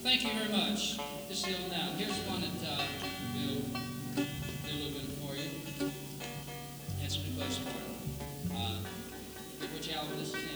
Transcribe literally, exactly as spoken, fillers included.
Thank you very much. This is on down. Here's one that uh, we'll do a little bit for you. That's a request for it. Uh, which album this is in?